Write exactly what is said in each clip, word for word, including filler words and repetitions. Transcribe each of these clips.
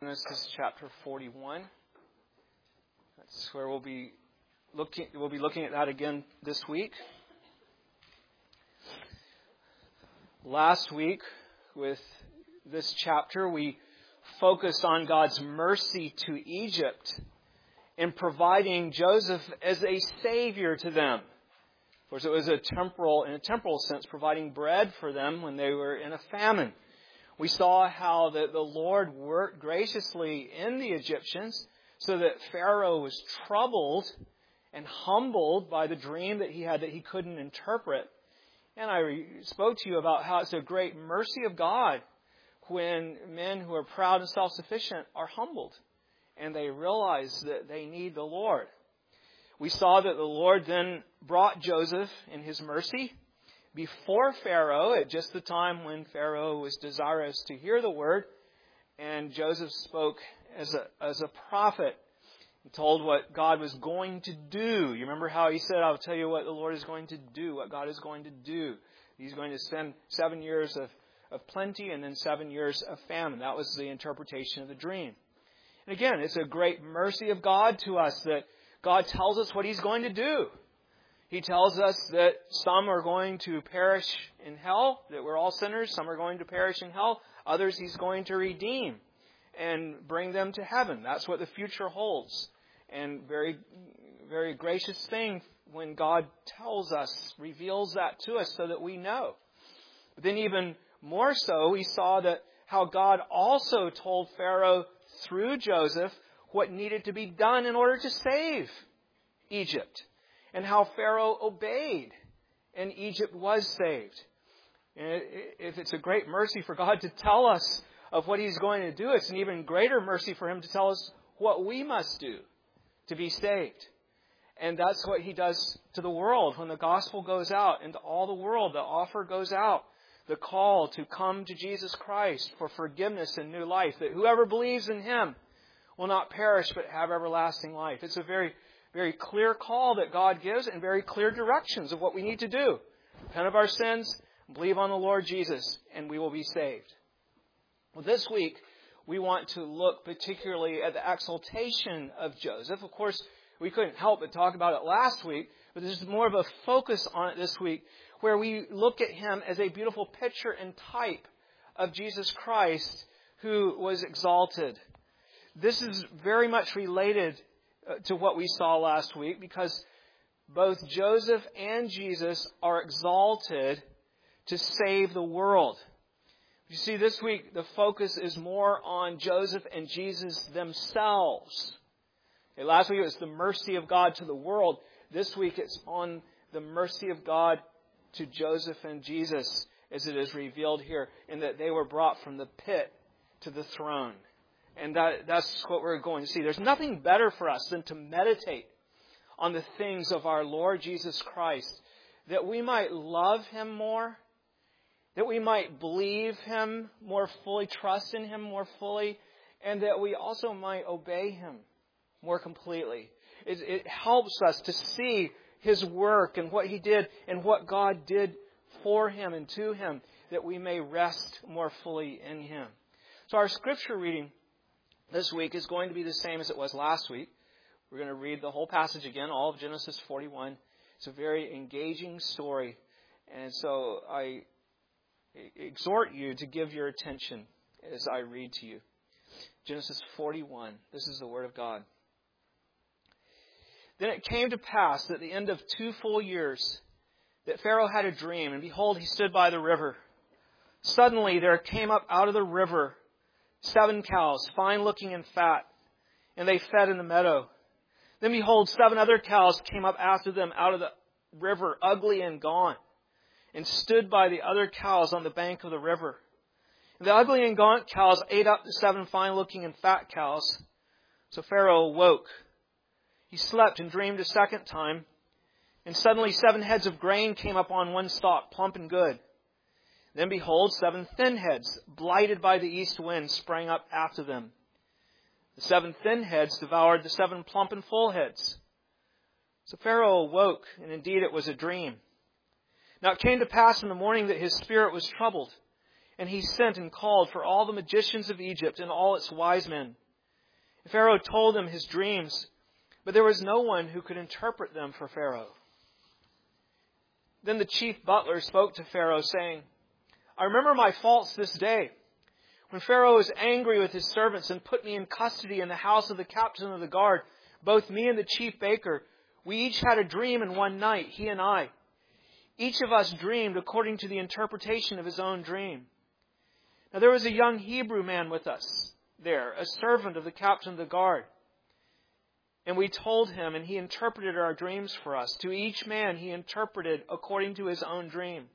Genesis chapter forty-one. That's where we'll be looking. We'll be looking at that again this week. Last week, with this chapter, we focused on God's mercy to Egypt in providing Joseph as a savior to them. Of course, it was a temporal, in a temporal sense, providing bread for them when they were in a famine. We saw how the, the Lord worked graciously in the Egyptians so that Pharaoh was troubled and humbled by the dream that he had that he couldn't interpret. And I re- spoke to you about how it's a great mercy of God when men who are proud and self-sufficient are humbled and they realize that they need the Lord. We saw that the Lord then brought Joseph in his mercy before Pharaoh at just the time when Pharaoh was desirous to hear the word. And Joseph spoke as a, as a prophet. He told what God was going to do. You remember how he said, I'll tell you what the Lord is going to do, what God is going to do. He's going to send seven years of, of plenty and then seven years of famine. That was the interpretation of the dream. And again, it's a great mercy of God to us that God tells us what He's going to do. He tells us that some are going to perish in hell, that we're all sinners. Some are going to perish in hell. Others He's going to redeem and bring them to heaven. That's what the future holds. And very, very gracious thing when God tells us, reveals that to us so that we know. But then even more so, we saw that how God also told Pharaoh through Joseph what needed to be done in order to save Egypt. And how Pharaoh obeyed, and Egypt was saved. And if it's a great mercy for God to tell us of what He's going to do, it's an even greater mercy for Him to tell us what we must do to be saved. And that's what He does to the world. When the gospel goes out into all the world, the offer goes out, the call to come to Jesus Christ for forgiveness and new life, that whoever believes in Him will not perish but have everlasting life. It's a very Very clear call that God gives and very clear directions of what we need to do. Repent of our sins, believe on the Lord Jesus, and we will be saved. Well, this week, we want to look particularly at the exaltation of Joseph. Of course, we couldn't help but talk about it last week, but there's more of a focus on it this week, where we look at him as a beautiful picture and type of Jesus Christ, who was exalted. This is very much related to what we saw last week, because both Joseph and Jesus are exalted to save the world. You see, this week the focus is more on Joseph and Jesus themselves. Okay, last week it was the mercy of God to the world. This week it's on the mercy of God to Joseph and Jesus, as it is revealed here, in that they were brought from the pit to the throne. And that, that's what we're going to see. There's nothing better for us than to meditate on the things of our Lord Jesus Christ, that we might love Him more, that we might believe Him more fully, trust in Him more fully, and that we also might obey Him more completely. It, it helps us to see His work and what He did and what God did for Him and to Him, that we may rest more fully in Him. So our scripture reading this week is going to be the same as it was last week. We're going to read the whole passage again, all of Genesis forty-one. It's a very engaging story. And so I exhort you to give your attention as I read to you. Genesis forty-one. This is the Word of God. Then it came to pass at the end of two full years that Pharaoh had a dream, and behold, he stood by the river. Suddenly there came up out of the river seven cows, fine-looking and fat, and they fed in the meadow. Then behold, seven other cows came up after them out of the river, ugly and gaunt, and stood by the other cows on the bank of the river. And the ugly and gaunt cows ate up the seven fine-looking and fat cows. So Pharaoh awoke. He slept and dreamed a second time, and suddenly seven heads of grain came up on one stalk, plump and good. Then behold, seven thin heads, blighted by the east wind, sprang up after them. The seven thin heads devoured the seven plump and full heads. So Pharaoh awoke, and indeed it was a dream. Now it came to pass in the morning that his spirit was troubled, And he sent and called for all the magicians of Egypt and all its wise men. Pharaoh told them his dreams, but there was no one who could interpret them for Pharaoh. Then the chief butler spoke to Pharaoh, saying, I remember my faults this day, when Pharaoh was angry with his servants and put me in custody in the house of the captain of the guard, both me and the chief baker. We each had a dream in one night, he and I. Each of us dreamed according to the interpretation of his own dream. Now there was a young Hebrew man with us there, a servant of the captain of the guard. And we told him, and he interpreted our dreams for us. To each man he interpreted according to his own dream.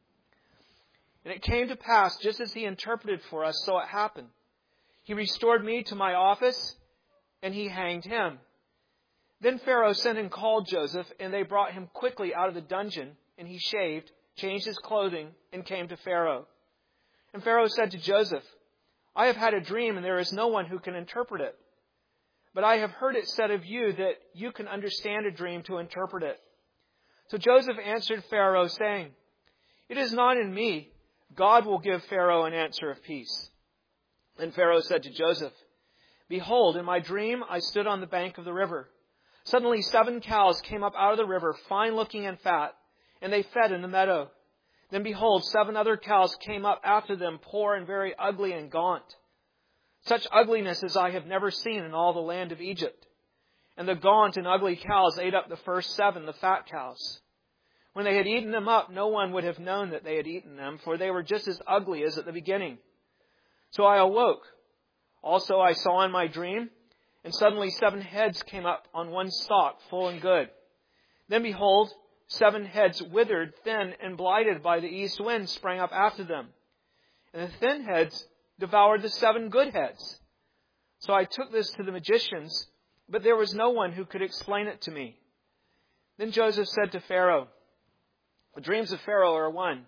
And it came to pass, just as he interpreted for us, so it happened. He restored me to my office, and he hanged him. Then Pharaoh sent and called Joseph, and they brought him quickly out of the dungeon, and he shaved, changed his clothing, and came to Pharaoh. And Pharaoh said to Joseph, I have had a dream, and there is no one who can interpret it. But I have heard it said of you that you can understand a dream to interpret it. So Joseph answered Pharaoh, saying, It is not in me. God will give Pharaoh an answer of peace. Then Pharaoh said to Joseph, Behold, in my dream I stood on the bank of the river. Suddenly seven cows came up out of the river, fine-looking and fat, and they fed in the meadow. Then behold, seven other cows came up after them, poor and very ugly and gaunt. Such ugliness as I have never seen in all the land of Egypt. And the gaunt and ugly cows ate up the first seven, the fat cows. When they had eaten them up, no one would have known that they had eaten them, for they were just as ugly as at the beginning. So I awoke. Also I saw in my dream, and suddenly seven heads came up on one stalk, full and good. Then behold, seven heads withered, thin, and blighted by the east wind sprang up after them. And the thin heads devoured the seven good heads. So I took this to the magicians, but there was no one who could explain it to me. Then Joseph said to Pharaoh, The dreams of Pharaoh are one.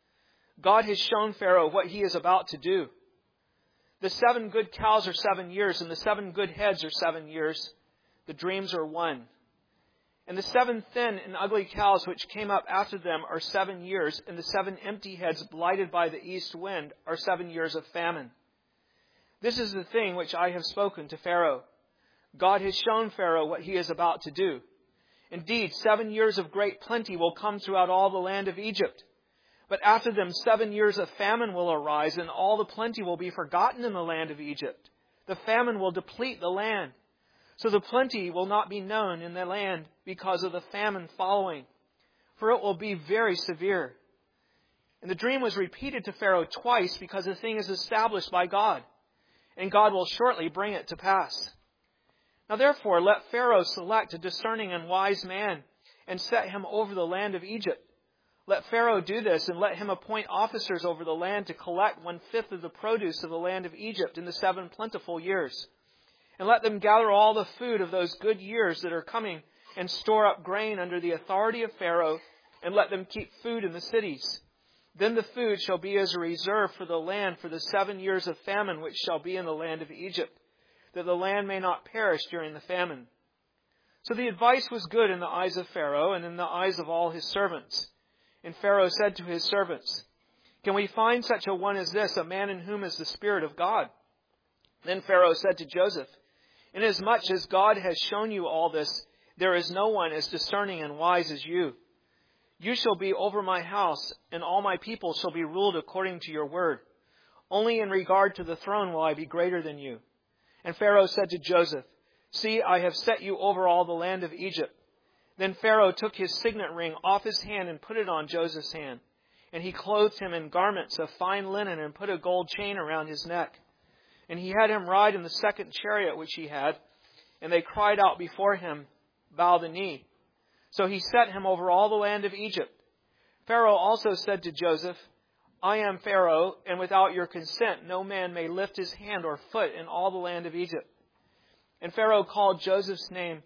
God has shown Pharaoh what he is about to do. The seven good cows are seven years, and the seven good heads are seven years. The dreams are one. And the seven thin and ugly cows which came up after them are seven years, and the seven empty heads blighted by the east wind are seven years of famine. This is the thing which I have spoken to Pharaoh. God has shown Pharaoh what he is about to do. Indeed, seven years of great plenty will come throughout all the land of Egypt. But after them seven years of famine will arise, and all the plenty will be forgotten in the land of Egypt. The famine will deplete the land. So the plenty will not be known in the land because of the famine following, for it will be very severe. And the dream was repeated to Pharaoh twice because the thing is established by God, and God will shortly bring it to pass. Now therefore let Pharaoh select a discerning and wise man and set him over the land of Egypt. Let Pharaoh do this, and let him appoint officers over the land to collect one-fifth of the produce of the land of Egypt in the seven plentiful years. And let them gather all the food of those good years that are coming and store up grain under the authority of Pharaoh, and let them keep food in the cities. Then the food shall be as a reserve for the land for the seven years of famine which shall be in the land of Egypt, that the land may not perish during the famine. So the advice was good in the eyes of Pharaoh and in the eyes of all his servants. And Pharaoh said to his servants, Can we find such a one as this, a man in whom is the Spirit of God? Then Pharaoh said to Joseph, Inasmuch as God has shown you all this, there is no one as discerning and wise as you. You shall be over my house, and all my people shall be ruled according to your word. Only in regard to the throne will I be greater than you. And Pharaoh said to Joseph, See, I have set you over all the land of Egypt. Then Pharaoh took his signet ring off his hand and put it on Joseph's hand. And he clothed him in garments of fine linen and put a gold chain around his neck. And he had him ride in the second chariot which he had. And they cried out before him, Bow the knee. So he set him over all the land of Egypt. Pharaoh also said to Joseph, I am Pharaoh, and without your consent no man may lift his hand or foot in all the land of Egypt. And Pharaoh called Joseph's name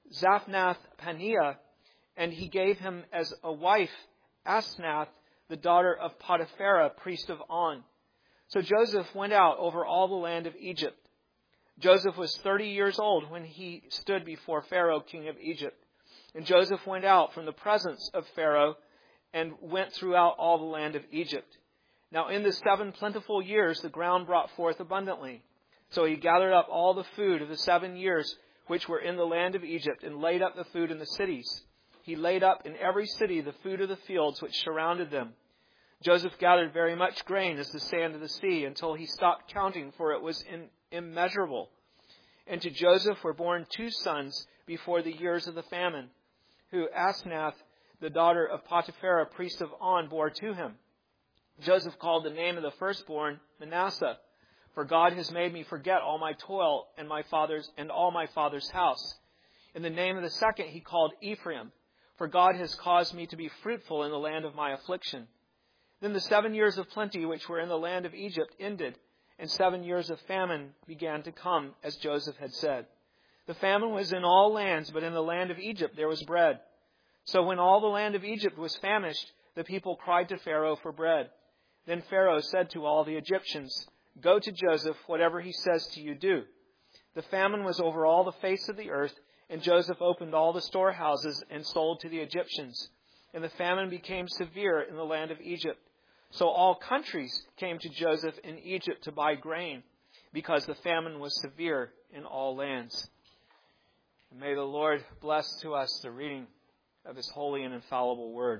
Zaphnath-Paneah, and he gave him as a wife Asenath, the daughter of Potiphera, priest of On. So Joseph went out over all the land of Egypt. Joseph was thirty years old when he stood before Pharaoh, king of Egypt. And Joseph went out from the presence of Pharaoh and went throughout all the land of Egypt. Now in the seven plentiful years the ground brought forth abundantly. So he gathered up all the food of the seven years which were in the land of Egypt, and laid up the food in the cities. He laid up in every city the food of the fields which surrounded them. Joseph gathered very much grain as the sand of the sea, until he stopped counting, for it was in, immeasurable. And to Joseph were born two sons before the years of the famine, who Asenath, the daughter of Potiphera, priest of On, bore to him. Joseph called the name of the firstborn Manasseh, for God has made me forget all my toil and my father's and all my father's house. In the name of the second he called Ephraim, for God has caused me to be fruitful in the land of my affliction. Then the seven years of plenty which were in the land of Egypt ended, and seven years of famine began to come, as Joseph had said. The famine was in all lands, but in the land of Egypt there was bread. So when all the land of Egypt was famished, the people cried to Pharaoh for bread. Then Pharaoh said to all the Egyptians, "Go to Joseph, whatever he says to you, do." The famine was over all the face of the earth, and Joseph opened all the storehouses and sold to the Egyptians. And the famine became severe in the land of Egypt. So all countries came to Joseph in Egypt to buy grain, because the famine was severe in all lands. And may the Lord bless to us the reading of His holy and infallible word.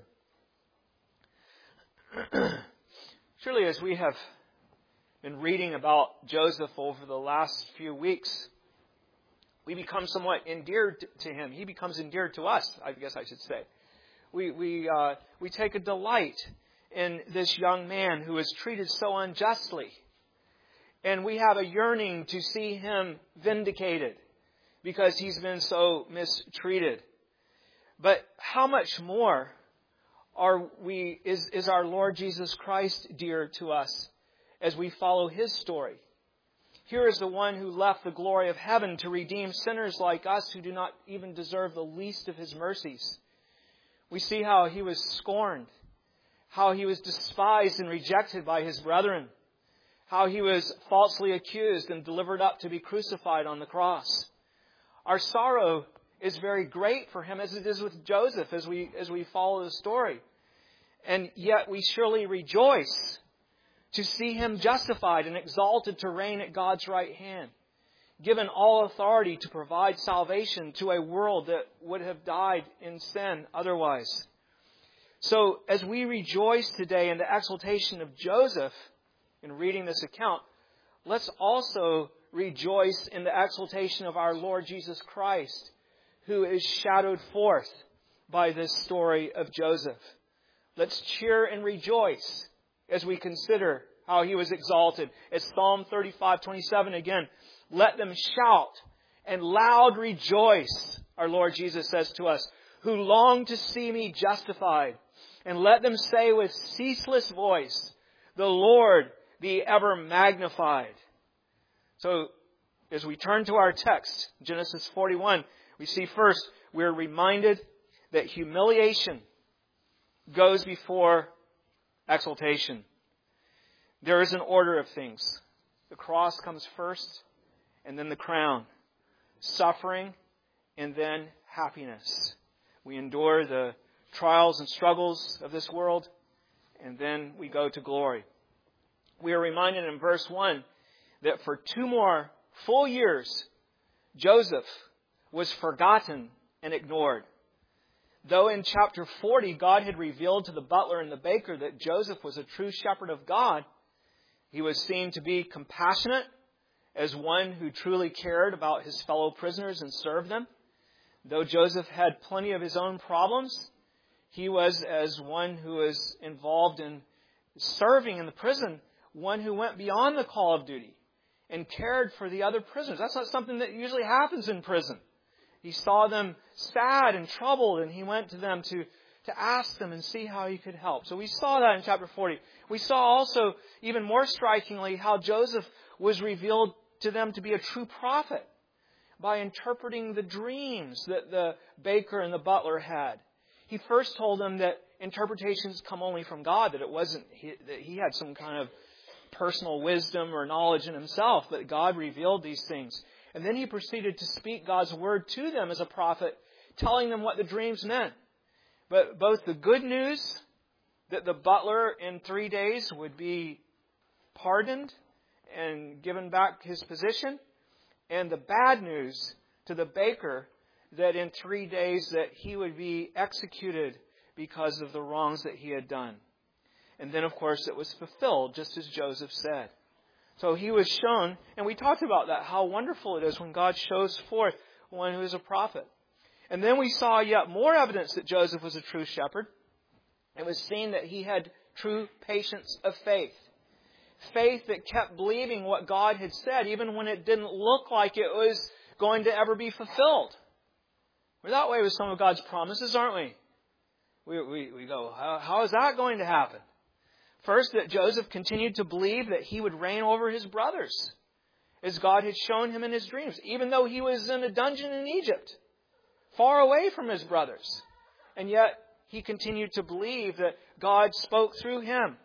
Surely as we have been reading about Joseph over the last few weeks, we become somewhat endeared to him. He becomes endeared to us, I guess I should say. We we uh, we take a delight in this young man who is treated so unjustly. And we have a yearning to see him vindicated because he's been so mistreated. But how much more are we is, is our Lord Jesus Christ dear to us as we follow His story? Here is the one who left the glory of heaven to redeem sinners like us who do not even deserve the least of His mercies. We see how He was scorned, how He was despised and rejected by His brethren, how He was falsely accused and delivered up to be crucified on the cross. Our sorrow is very great for Him, as it is with Joseph, as we as we follow the story. And yet we surely rejoice to see Him justified and exalted to reign at God's right hand, given all authority to provide salvation to a world that would have died in sin otherwise. So as we rejoice today in the exaltation of Joseph in reading this account, let's also rejoice in the exaltation of our Lord Jesus Christ, who is shadowed forth by this story of Joseph. Let's cheer and rejoice as we consider how He was exalted. As Psalm thirty-five twenty-seven again, let them shout and loud rejoice, our Lord Jesus says to us, who long to see me justified. And let them say with ceaseless voice, the Lord be ever magnified. So as we turn to our text, Genesis forty-one, we see first, we're reminded that humiliation goes before exaltation. There is an order of things. The cross comes first, and then the crown. Suffering, and then happiness. We endure the trials and struggles of this world, and then we go to glory. We are reminded in verse one that for two more full years, Joseph was forgotten and ignored. Though in chapter forty, God had revealed to the butler and the baker that Joseph was a true shepherd of God, he was seen to be compassionate as one who truly cared about his fellow prisoners and served them. Though Joseph had plenty of his own problems, he was, as one who was involved in serving in the prison, one who went beyond the call of duty and cared for the other prisoners. That's not something that usually happens in prison. He saw them sad and troubled, and he went to them to, to ask them and see how he could help. So we saw that in chapter forty. We saw also, even more strikingly, how Joseph was revealed to them to be a true prophet by interpreting the dreams that the baker and the butler had. He first told them that interpretations come only from God, that it wasn't, he, that he had some kind of personal wisdom or knowledge in himself, but God revealed these things. And then he proceeded to speak God's word to them as a prophet, telling them what the dreams meant. But both the good news that the butler in three days would be pardoned and given back his position. And the bad news to the baker that in three days that he would be executed because of the wrongs that he had done. And then, of course, it was fulfilled, just as Joseph said. So he was shown, and we talked about that, how wonderful it is when God shows forth one who is a prophet. And then we saw yet more evidence that Joseph was a true shepherd. It was seen that he had true patience of faith. Faith that kept believing what God had said, even when it didn't look like it was going to ever be fulfilled. We're that way with some of God's promises, aren't we? We, we, we go, how, how is that going to happen? First, that Joseph continued to believe that he would reign over his brothers, as God had shown him in his dreams, even though he was in a dungeon in Egypt, far away from his brothers. And yet, he continued to believe that God spoke through him.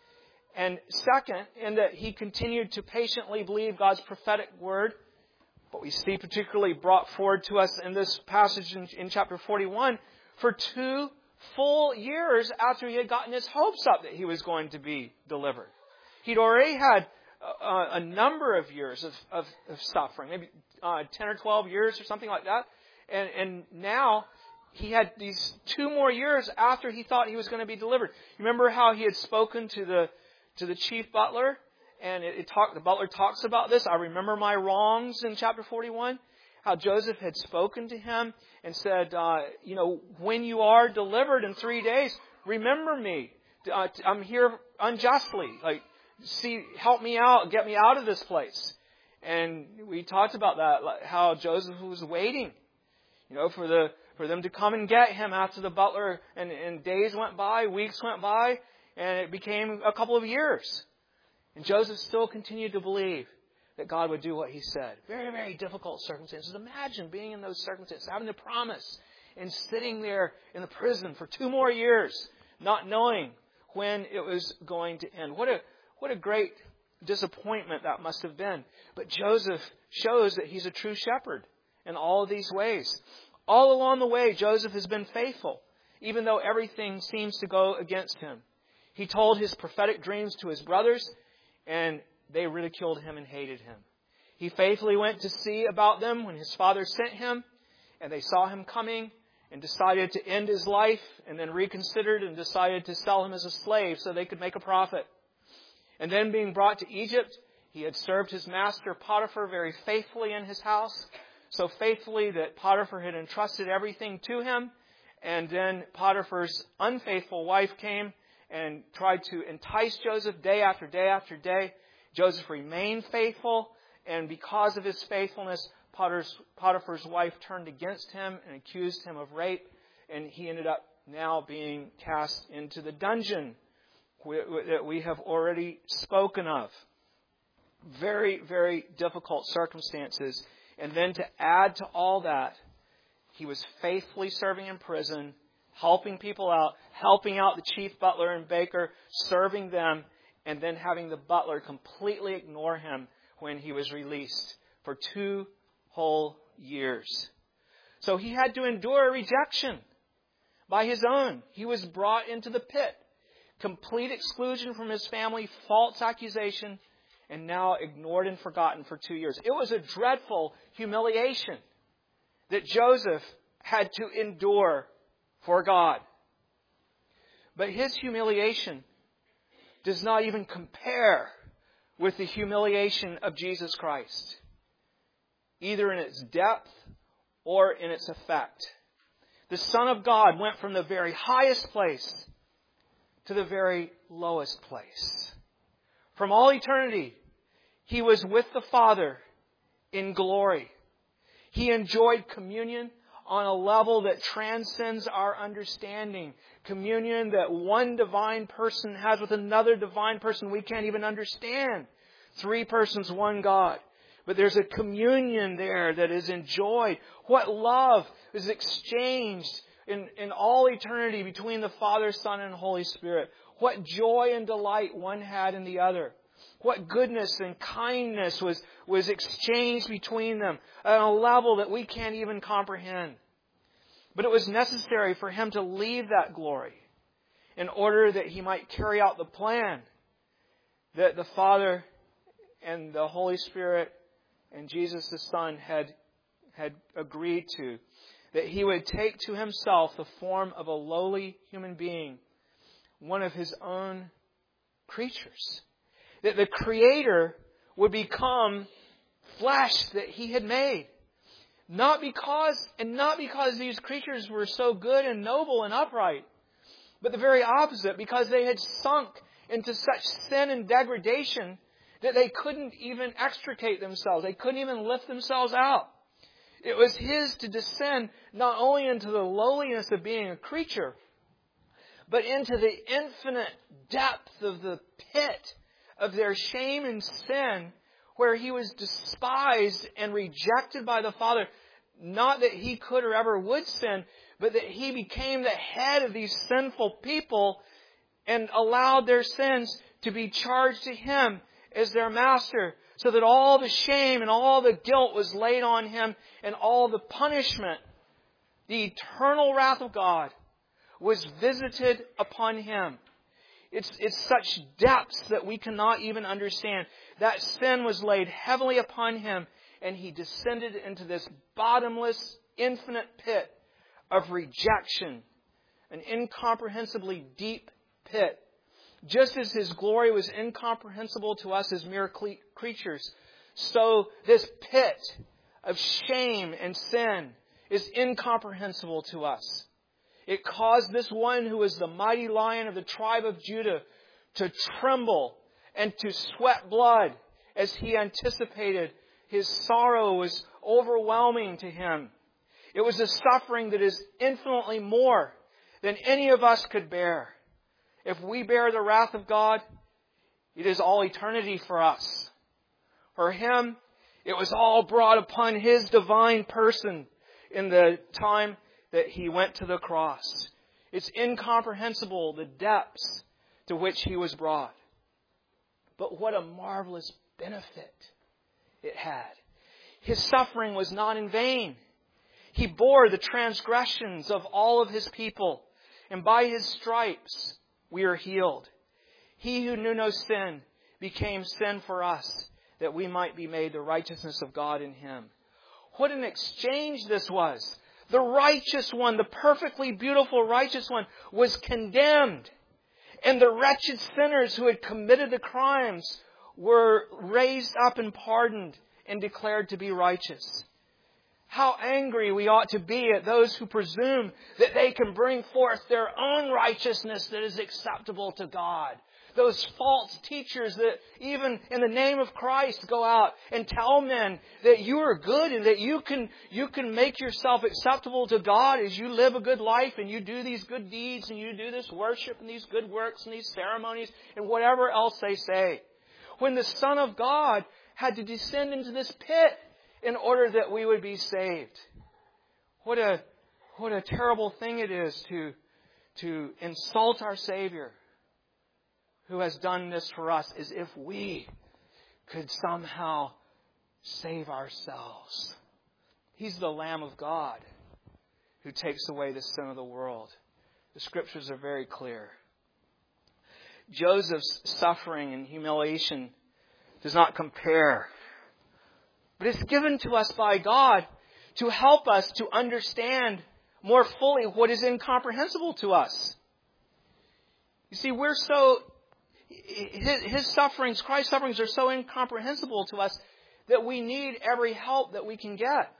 And second, in that he continued to patiently believe God's prophetic word. What we see particularly brought forward to us in this passage in, in chapter forty-one, for two full years after he had gotten his hopes up that he was going to be delivered. He'd already had a, a number of years of, of, of suffering, maybe uh, ten or twelve years or something like that. And, and now he had these two more years after he thought he was going to be delivered. You remember how he had spoken to the to the chief butler? And it, it talk, the butler talks about this. I remember my wrongs in chapter forty-one. How Joseph had spoken to him and said, uh, you know, when you are delivered in three days, remember me. Uh, I'm here unjustly. Like, see, help me out, get me out of this place. And we talked about that, like how Joseph was waiting, you know, for the for them to come and get him after the butler. And, and days went by, weeks went by, and it became a couple of years. And Joseph still continued to believe that God would do what he said. Very, very difficult circumstances. Imagine being in those circumstances, having the promise, and sitting there in the prison for two more years, not knowing when it was going to end. What a what a great disappointment that must have been. But Joseph shows that he's a true shepherd in all of these ways. All along the way, Joseph has been faithful, even though everything seems to go against him. He told his prophetic dreams to his brothers, and they ridiculed him and hated him. He faithfully went to see about them when his father sent him, and they saw him coming and decided to end his life, and then reconsidered and decided to sell him as a slave so they could make a profit. And then being brought to Egypt, he had served his master Potiphar very faithfully in his house, so faithfully that Potiphar had entrusted everything to him. And then Potiphar's unfaithful wife came and tried to entice Joseph day after day after day. Joseph remained faithful, and because of his faithfulness, Potiphar's, Potiphar's wife turned against him and accused him of rape, and he ended up now being cast into the dungeon that we have already spoken of. Very, very difficult circumstances. And then to add to all that, he was faithfully serving in prison, helping people out, helping out the chief butler and baker, serving them, and then having the butler completely ignore him when he was released for two whole years. So he had to endure a rejection by his own. He was brought into the pit. Complete exclusion from his family, false accusation, and now ignored and forgotten for two years. It was a dreadful humiliation that Joseph had to endure for God. But his humiliation does not even compare with the humiliation of Jesus Christ, either in its depth or in its effect. The Son of God went from the very highest place to the very lowest place. From all eternity, he was with the Father in glory. He enjoyed communion on a level that transcends our understanding. Communion that one divine person has with another divine person we can't even understand. Three persons, one God. But there's a communion there that is enjoyed. What love is exchanged in, in all eternity between the Father, Son, and Holy Spirit. What joy and delight one had in the other. What goodness and kindness was, was exchanged between them at a level that we can't even comprehend. But it was necessary for him to leave that glory in order that He might carry out the plan that the Father and the Holy Spirit and Jesus the Son had, had agreed to. That He would take to Himself the form of a lowly human being, one of His own creatures. That the Creator would become flesh that He had made. Not because, and not because these creatures were so good and noble and upright, but the very opposite, because they had sunk into such sin and degradation that they couldn't even extricate themselves. They couldn't even lift themselves out. It was His to descend not only into the lowliness of being a creature, but into the infinite depth of the pit of their shame and sin, where He was despised and rejected by the Father. Not that He could or ever would sin, but that He became the head of these sinful people and allowed their sins to be charged to Him as their master, so that all the shame and all the guilt was laid on Him, and all the punishment, the eternal wrath of God, was visited upon Him. It's, it's such depths that we cannot even understand. That sin was laid heavily upon Him, and He descended into this bottomless, infinite pit of rejection, an incomprehensibly deep pit. Just as His glory was incomprehensible to us as mere creatures, so this pit of shame and sin is incomprehensible to us. It caused this one who is the mighty lion of the tribe of Judah to tremble and to sweat blood as he anticipated. His sorrow was overwhelming to him. It was a suffering that is infinitely more than any of us could bear. If we bear the wrath of God, it is all eternity for us. For Him, it was all brought upon His divine person in the time that He went to the cross. It's incomprehensible the depths to which He was brought. But what a marvelous benefit it had. His suffering was not in vain. He bore the transgressions of all of His people, and by His stripes we are healed. He who knew no sin became sin for us, that we might be made the righteousness of God in Him. What an exchange this was. The righteous one, the perfectly beautiful righteous one, was condemned. And the wretched sinners who had committed the crimes were raised up and pardoned and declared to be righteous. How angry we ought to be at those who presume that they can bring forth their own righteousness that is acceptable to God. Those false teachers that even in the name of Christ go out and tell men that you are good and that you can, you can make yourself acceptable to God as you live a good life and you do these good deeds and you do this worship and these good works and these ceremonies and whatever else they say. When the Son of God had to descend into this pit in order that we would be saved. What a, what a terrible thing it is to, to insult our Savior who has done this for us, as if we could somehow save ourselves. He's the Lamb of God who takes away the sin of the world. The Scriptures are very clear. Joseph's suffering and humiliation does not compare. But it's given to us by God to help us to understand more fully what is incomprehensible to us. You see, we're so, his, his sufferings, Christ's sufferings are so incomprehensible to us that we need every help that we can get.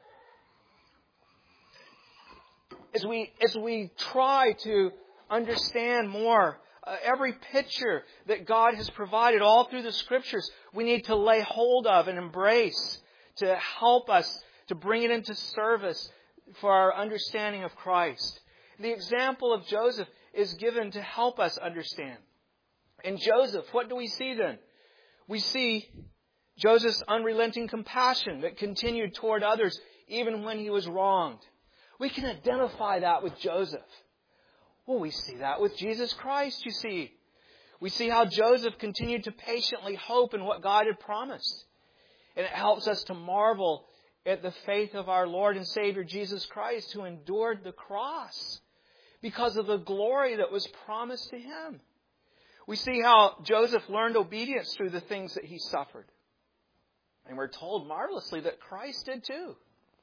As we, as we try to understand more Uh, every picture that God has provided all through the Scriptures, we need to lay hold of and embrace to help us to bring it into service for our understanding of Christ. The example of Joseph is given to help us understand. In Joseph, what do we see then? We see Joseph's unrelenting compassion that continued toward others even when he was wronged. We can identify that with Joseph. Well, we see that with Jesus Christ, you see. We see how Joseph continued to patiently hope in what God had promised. And it helps us to marvel at the faith of our Lord and Savior Jesus Christ, who endured the cross because of the glory that was promised to him. We see how Joseph learned obedience through the things that he suffered. And we're told marvelously that Christ did too.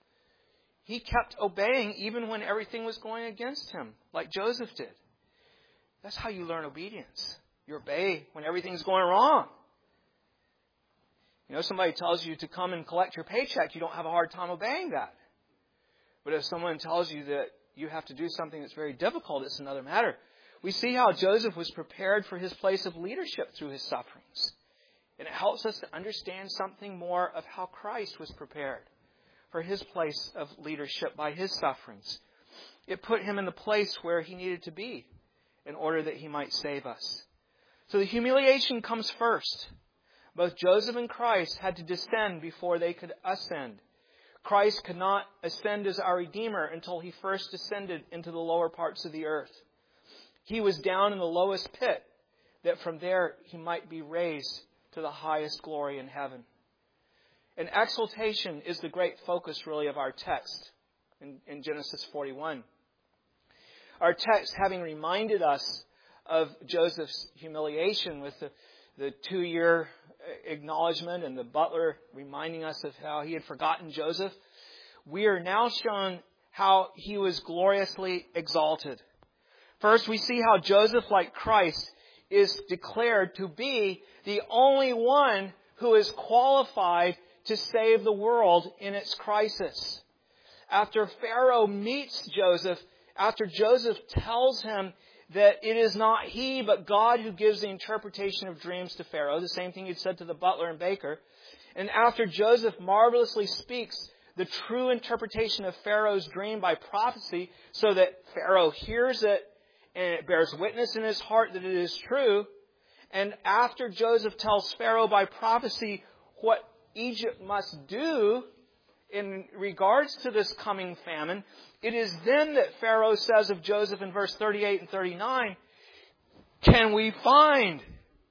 He kept obeying even when everything was going against him, like Joseph did. That's how you learn obedience. You obey when everything's going wrong. You know, somebody tells you to come and collect your paycheck, you don't have a hard time obeying that. But if someone tells you that you have to do something that's very difficult, it's another matter. We see how Joseph was prepared for his place of leadership through his sufferings. And it helps us to understand something more of how Christ was prepared for his place of leadership by his sufferings. It put him in the place where he needed to be in order that he might save us. So the humiliation comes first. Both Joseph and Christ had to descend before they could ascend. Christ could not ascend as our Redeemer until he first descended into the lower parts of the earth. He was down in the lowest pit, that from there he might be raised to the highest glory in heaven. And exaltation is the great focus, really, of our text in, in Genesis forty-one. Our text, having reminded us of Joseph's humiliation with the, the two-year acknowledgement and the butler reminding us of how he had forgotten Joseph, we are now shown how he was gloriously exalted. First, we see how Joseph, like Christ, is declared to be the only one who is qualified to save the world in its crisis. After Pharaoh meets Joseph, after Joseph tells him that it is not he but God who gives the interpretation of dreams to Pharaoh, the same thing he'd said to the butler and baker, and after Joseph marvelously speaks the true interpretation of Pharaoh's dream by prophecy so that Pharaoh hears it and it bears witness in his heart that it is true, and after Joseph tells Pharaoh by prophecy what Egypt must do in regards to this coming famine, it is then that Pharaoh says of Joseph in verse thirty-eight and thirty-nine, "Can we find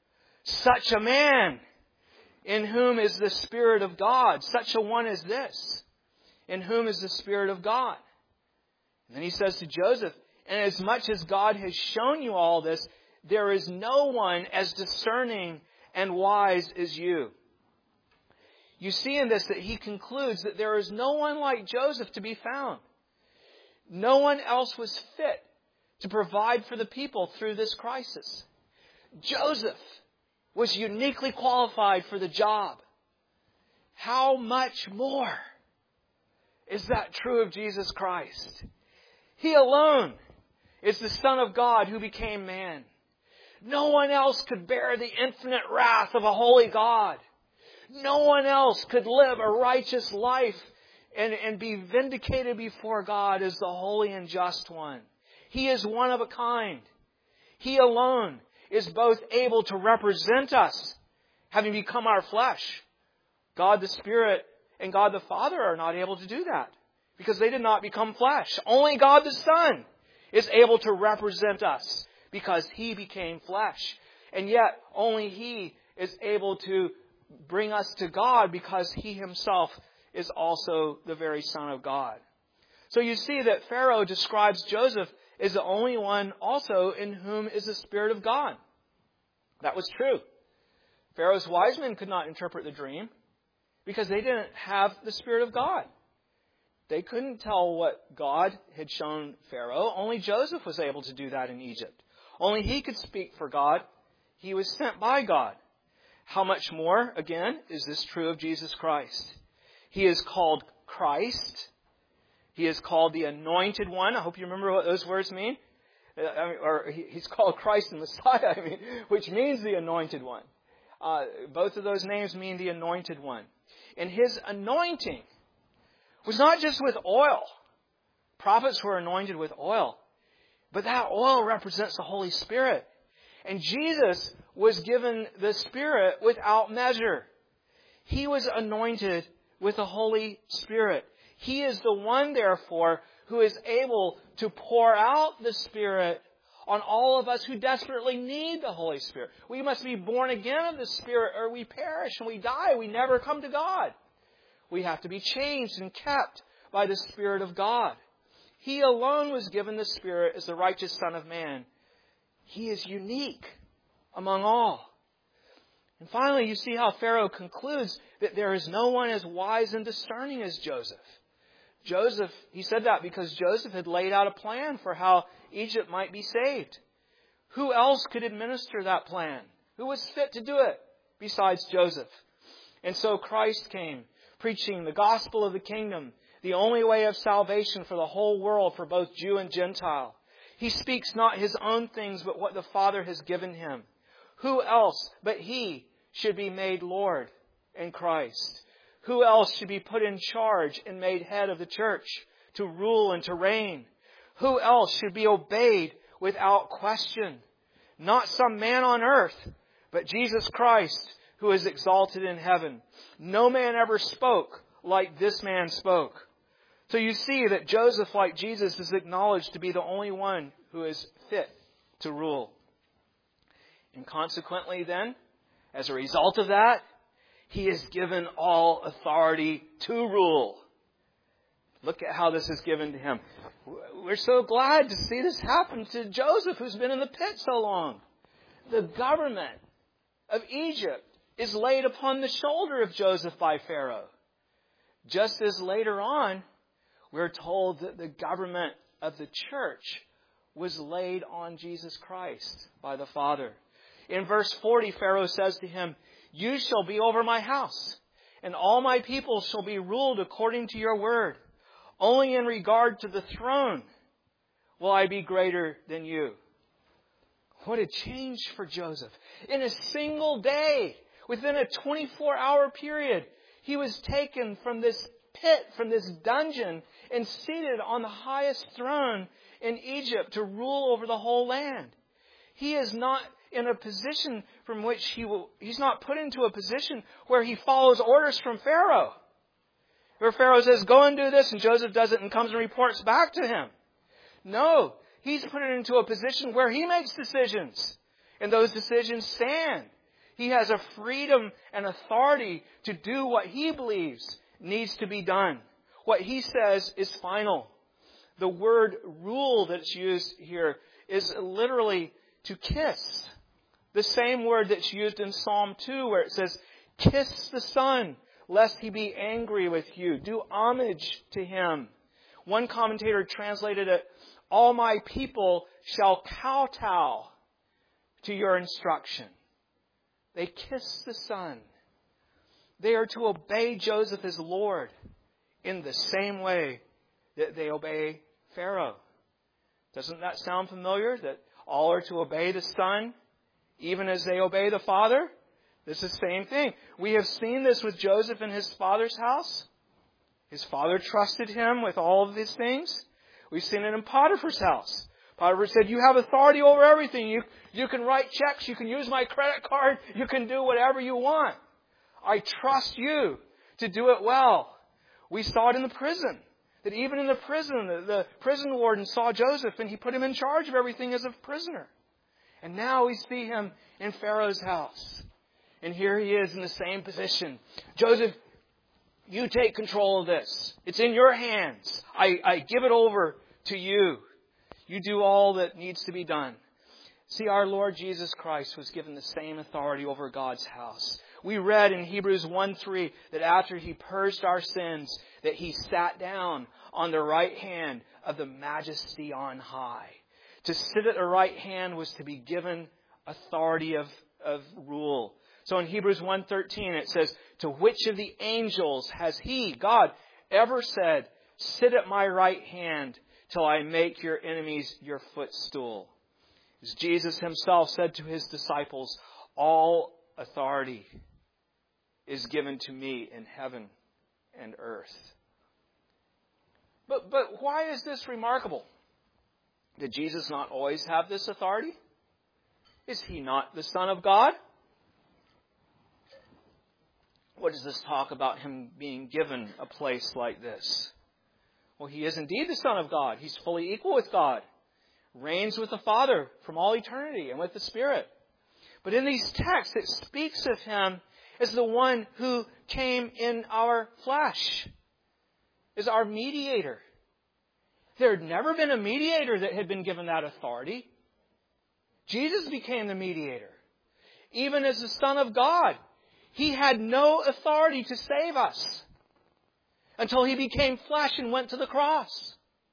such a man in whom is the Spirit of God? Such a one as this, in whom is the Spirit of God?" And then he says to Joseph, "And as much as God has shown you all this, there is no one as discerning and wise as you." You see in this that he concludes that there is no one like Joseph to be found. No one else was fit to provide for the people through this crisis. Joseph was uniquely qualified for the job. How much more is that true of Jesus Christ? He alone is the Son of God who became man. No one else could bear the infinite wrath of a holy God. No one else could live a righteous life and, and be vindicated before God as the holy and just one. He is one of a kind. He alone is both able to represent us, having become our flesh. God the Spirit and God the Father are not able to do that because they did not become flesh. Only God the Son is able to represent us because He became flesh. And yet only He is able to bring us to God because He Himself is also the very Son of God. So you see that Pharaoh describes Joseph as the only one also in whom is the Spirit of God. That was true. Pharaoh's wise men could not interpret the dream because they didn't have the Spirit of God. They couldn't tell what God had shown Pharaoh. Only Joseph was able to do that in Egypt. Only he could speak for God. He was sent by God. How much more, again, is this true of Jesus Christ? He is called Christ. He is called the Anointed One. I hope you remember what those words mean. I mean or he's called Christ the Messiah, I mean, which means the Anointed One. Uh, both of those names mean the Anointed One. And His anointing was not just with oil. Prophets were anointed with oil. But that oil represents the Holy Spirit. And Jesus was given the Spirit without measure. He was anointed with the Holy Spirit. He is the one, therefore, who is able to pour out the Spirit on all of us who desperately need the Holy Spirit. We must be born again of the Spirit or we perish and we die. We never come to God. We have to be changed and kept by the Spirit of God. He alone was given the Spirit as the righteous Son of Man. He is unique among all. And finally, you see how Pharaoh concludes that there is no one as wise and discerning as Joseph. Joseph, he said that because Joseph had laid out a plan for how Egypt might be saved. Who else could administer that plan? Who was fit to do it besides Joseph? And so Christ came, preaching the gospel of the kingdom, the only way of salvation for the whole world, for both Jew and Gentile. He speaks not his own things, but what the Father has given him. Who else but he should be made Lord in Christ? Who else should be put in charge and made head of the church to rule and to reign? Who else should be obeyed without question? Not some man on earth, but Jesus Christ, who is exalted in heaven. No man ever spoke like this man spoke. So you see that Joseph, like Jesus, is acknowledged to be the only one who is fit to rule. And consequently then, as a result of that, he is given all authority to rule. Look at how this is given to him. We're so glad to see this happen to Joseph, who's been in the pit so long. The government of Egypt is laid upon the shoulder of Joseph by Pharaoh. Just as later on, we're told that the government of the church was laid on Jesus Christ by the Father. In verse forty, Pharaoh says to him, "You shall be over my house, and all my people shall be ruled according to your word. Only in regard to the throne will I be greater than you." What a change for Joseph. In a single day, within a twenty-four hour period, he was taken from this pit, from this dungeon, and seated on the highest throne in Egypt to rule over the whole land. He is not in a position from which he will, he's not put into a position where he follows orders from Pharaoh. Where Pharaoh says, go and do this, and Joseph does it and comes and reports back to him. No, he's put it into a position where he makes decisions, and those decisions stand. He has a freedom and authority to do what he believes needs to be done. What he says is final. The word rule that's used here is literally to kiss. The same word that's used in Psalm two, where it says, kiss the Son, lest he be angry with you. Do homage to him. One commentator translated it, all my people shall kowtow to your instruction. They kiss the Son. They are to obey Joseph as Lord in the same way that they obey Pharaoh. Doesn't that sound familiar? That all are to obey the Son even as they obey the Father? This is the same thing. We have seen this with Joseph in his father's house. His father trusted him with all of these things. We've seen it in Potiphar's house. Potiphar said, you have authority over everything. You, you can write checks. You can use my credit card. You can do whatever you want. I trust you to do it well. We saw it in the prison. That even in the prison, the, the prison warden saw Joseph and he put him in charge of everything as a prisoner. And now we see him in Pharaoh's house. And here he is in the same position. Joseph, you take control of this. It's in your hands. I, I give it over to you. You do all that needs to be done. See, our Lord Jesus Christ was given the same authority over God's house. We read in Hebrews one three that after he purged our sins, that he sat down on the right hand of the majesty on high. To sit at the right hand was to be given authority of, of rule. So in Hebrews one thirteen it says, to which of the angels has he, God, ever said, sit at my right hand till I make your enemies your footstool? As Jesus himself said to his disciples, all authority is given to me in heaven and earth. But, but why is this remarkable? Did Jesus not always have this authority? Is he not the Son of God? What does this talk about him being given a place like this? Well, he is indeed the Son of God. He's fully equal with God. Reigns with the Father from all eternity and with the Spirit. But in these texts, it speaks of him as the one who came in our flesh, as our mediator. There had never been a mediator that had been given that authority. Jesus became the mediator. Even as the Son of God, He had no authority to save us until He became flesh and went to the cross.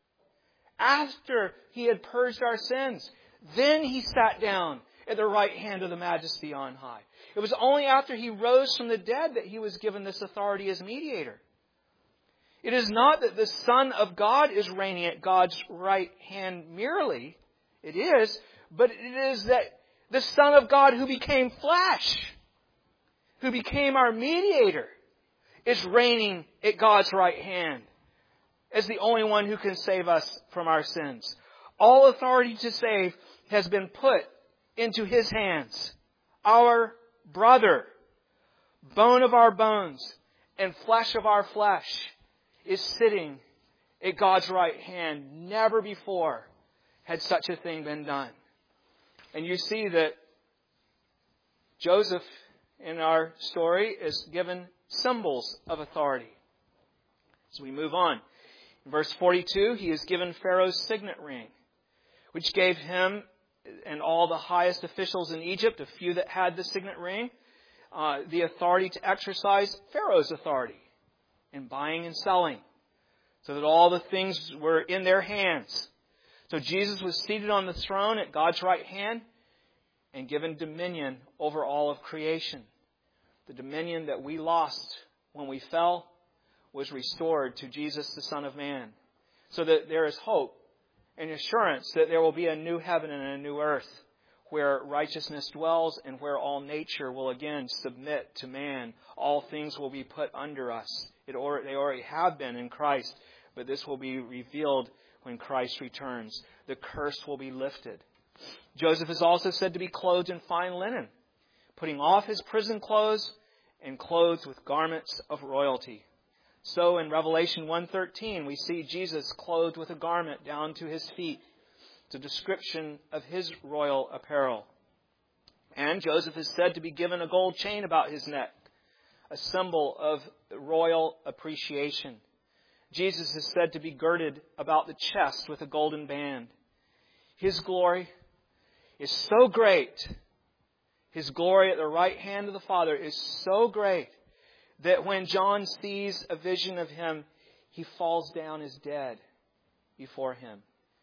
After He had purged our sins, then He sat down at the right hand of the Majesty on high. It was only after He rose from the dead that He was given this authority as mediator. It is not that the Son of God is reigning at God's right hand merely. It is, but it is that the Son of God who became flesh, who became our mediator, is reigning at God's right hand as the only one who can save us from our sins. All authority to save has been put into His hands. Our brother, bone of our bones, and flesh of our flesh, is sitting at God's right hand. Never before had such a thing been done. And you see that Joseph in our story is given symbols of authority. As we move on, in verse forty-two, he is given Pharaoh's signet ring, which gave him and all the highest officials in Egypt, a few that had the signet ring, uh, the authority to exercise Pharaoh's authority in buying and selling, so that all the things were in their hands. So Jesus was seated on the throne at God's right hand and given dominion over all of creation. The dominion that we lost when we fell was restored to Jesus, the Son of Man, so that there is hope and assurance that there will be a new heaven and a new earth where righteousness dwells and where all nature will again submit to man. All things will be put under us. It or, they already have been in Christ, but this will be revealed when Christ returns. The curse will be lifted. Joseph is also said to be clothed in fine linen, putting off his prison clothes and clothed with garments of royalty. So in Revelation one thirteen, we see Jesus clothed with a garment down to his feet. It's a description of his royal apparel. And Joseph is said to be given a gold chain about his neck, a symbol of royal appreciation. Jesus is said to be girded about the chest with a golden band. His glory is so great. His glory at the right hand of the Father is so great that when John sees a vision of him, he falls down as dead before him.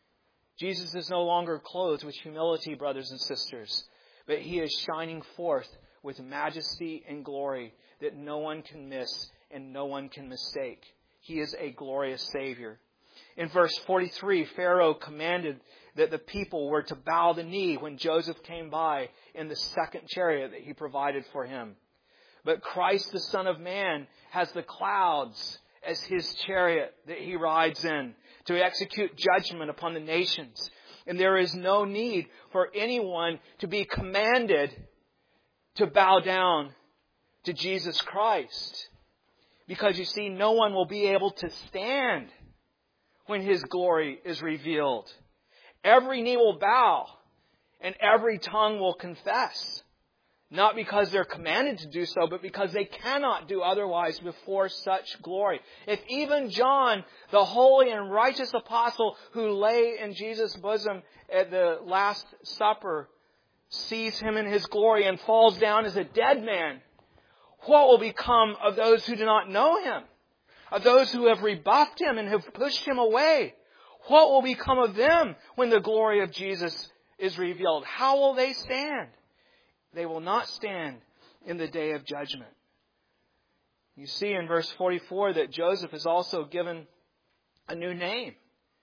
Jesus is no longer clothed with humility, brothers and sisters, but he is shining forth with majesty and glory that no one can miss and no one can mistake. He is a glorious Savior. In verse forty-three, Pharaoh commanded that the people were to bow the knee when Joseph came by in the second chariot that he provided for him. But Christ, the Son of Man, has the clouds as his chariot that he rides in to execute judgment upon the nations. And there is no need for anyone to be commanded to bow down to Jesus Christ. Because you see, no one will be able to stand when his glory is revealed. Every knee will bow and every tongue will confess. Not because they're commanded to do so, but because they cannot do otherwise before such glory. If even John, the holy and righteous apostle who lay in Jesus' bosom at the Last Supper, sees him in his glory and falls down as a dead man, what will become of those who do not know him? Of those who have rebuffed him and have pushed him away? What will become of them when the glory of Jesus is revealed? How will they stand? They will not stand in the day of judgment. You see in verse forty-four that Joseph is also given a new name.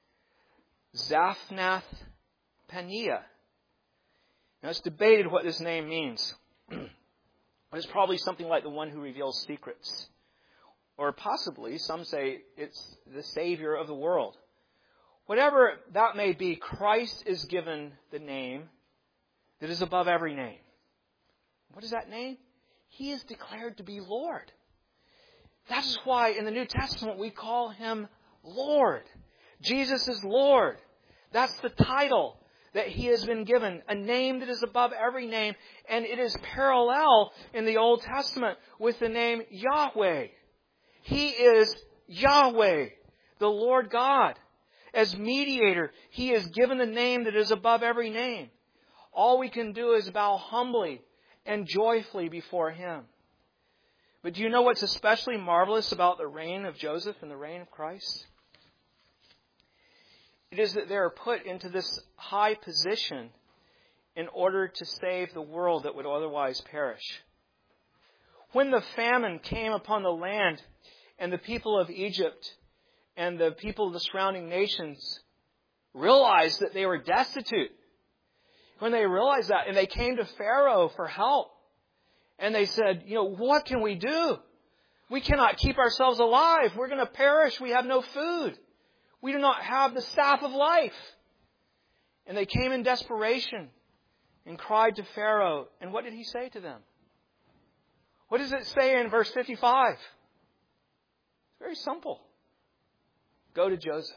Zaphnath Paneah. Now it's debated what this name means. It's probably something like the one who reveals secrets. Or possibly, some say it's the Savior of the world. Whatever that may be, Christ is given the name that is above every name. What is that name? He is declared to be Lord. That is why in the New Testament we call him Lord. Jesus is Lord. That's the title that he has been given, a name that is above every name, and it is parallel in the Old Testament with the name Yahweh. He is Yahweh, the Lord God. As mediator, He is given the name that is above every name. All we can do is bow humbly and joyfully before Him. But do you know what's especially marvelous about the reign of Joseph and the reign of Christ? It is that they are put into this high position in order to save the world that would otherwise perish. When the famine came upon the land and the people of Egypt and the people of the surrounding nations realized that they were destitute, when they realized that and they came to Pharaoh for help, and they said, you know, what can we do? We cannot keep ourselves alive. We're going to perish. We have no food. We do not have the staff of life. And they came in desperation and cried to Pharaoh. And what did he say to them? What does it say in verse fifty-five? It's very simple. Go to Joseph.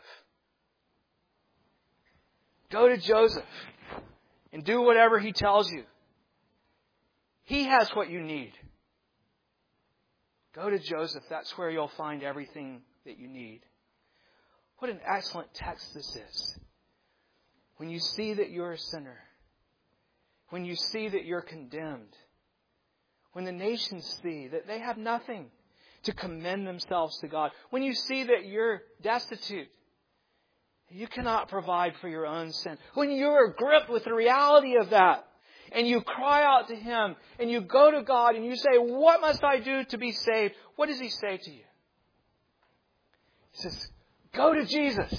Go to Joseph and do whatever he tells you. He has what you need. Go to Joseph. That's where you'll find everything that you need. What an excellent text this is. When you see that you're a sinner, when you see that you're condemned, when the nations see that they have nothing to commend themselves to God, when you see that you're destitute, you cannot provide for your own sin, when you're gripped with the reality of that, and you cry out to Him, and you go to God, and you say, what must I do to be saved? What does He say to you? He says, go to Jesus.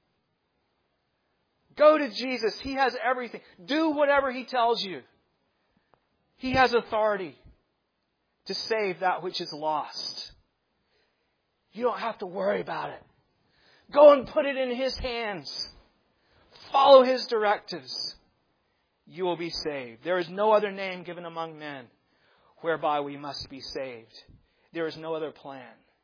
Go to Jesus. He has everything. Do whatever He tells you. He has authority to save that which is lost. You don't have to worry about it. Go and put it in His hands. Follow His directives. You will be saved. There is no other name given among men whereby we must be saved. There is no other plan.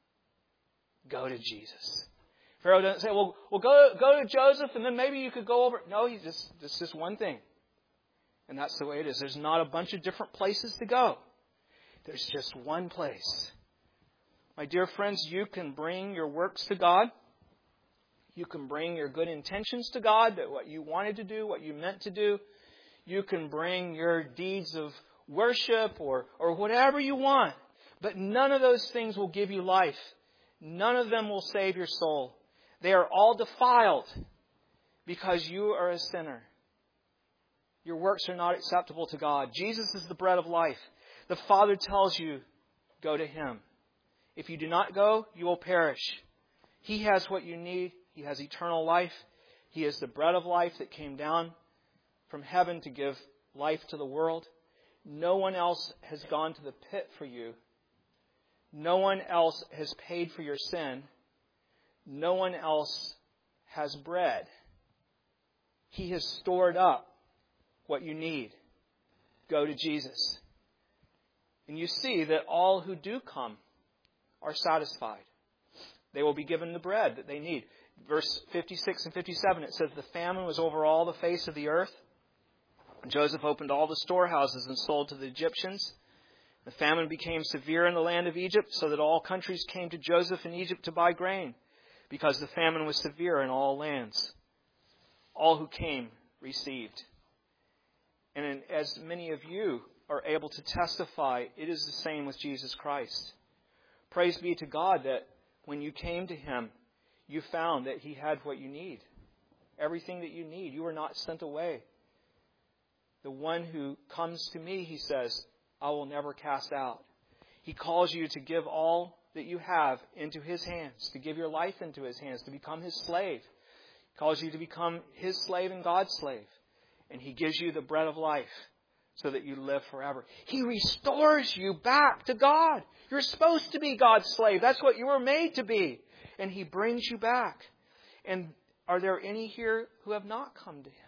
Go to Jesus. Pharaoh doesn't say, well, well go, go to Joseph and then maybe you could go over. No, he's just, it's just one thing. And that's the way it is. There's not a bunch of different places to go. There's just one place. My dear friends, you can bring your works to God. You can bring your good intentions to God, that what you wanted to do, what you meant to do. You can bring your deeds of worship or, or whatever you want. But none of those things will give you life. None of them will save your soul. They are all defiled because you are a sinner. Your works are not acceptable to God. Jesus is the bread of life. The Father tells you, go to Him. If you do not go, you will perish. He has what you need. He has eternal life. He is the bread of life that came down from heaven to give life to the world. No one else has gone to the pit for you. No one else has paid for your sin. No one else has bread. He has stored up what you need. Go to Jesus. And you see that all who do come are satisfied. They will be given the bread that they need. Verse fifty-six and fifty-seven, it says, the famine was over all the face of the earth. Joseph opened all the storehouses and sold to the Egyptians. The famine became severe in the land of Egypt, so that all countries came to Joseph in Egypt to buy grain, because the famine was severe in all lands. All who came received. And as many of you are able to testify, it is the same with Jesus Christ. Praise be to God that when you came to Him, you found that He had what you need. Everything that you need. You were not sent away. The one who comes to me, He says, I will never cast out. He calls you to give all that you have into His hands, to give your life into His hands, to become His slave. He calls you to become His slave and God's slave. And He gives you the bread of life so that you live forever. He restores you back to God. You're supposed to be God's slave. That's what you were made to be. And He brings you back. And are there any here who have not come to Him?